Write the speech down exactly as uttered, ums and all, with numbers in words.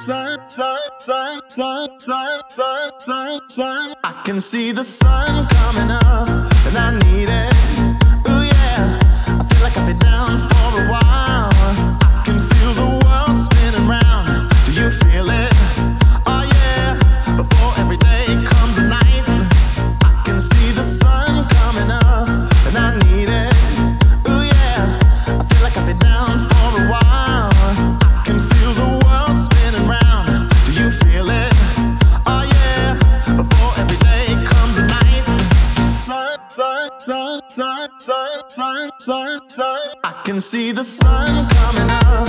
sun, sun, sun, sun, sun, sun, sun, sun. I can see the sun coming up, and I need it. Ooh yeah, I feel like I've been down for a while. I can feel the world spinning round. Do you feel it? Oh yeah, before every day comes a night. I can see the sun coming up, and I need it. Ooh yeah, I feel like I've been down for a while. I can feel the world spinning round. Do you feel it? Oh yeah, before every day comes a night. Sun, sun, sun, sun, sun, sun, sun, sun. I can see the sun coming up,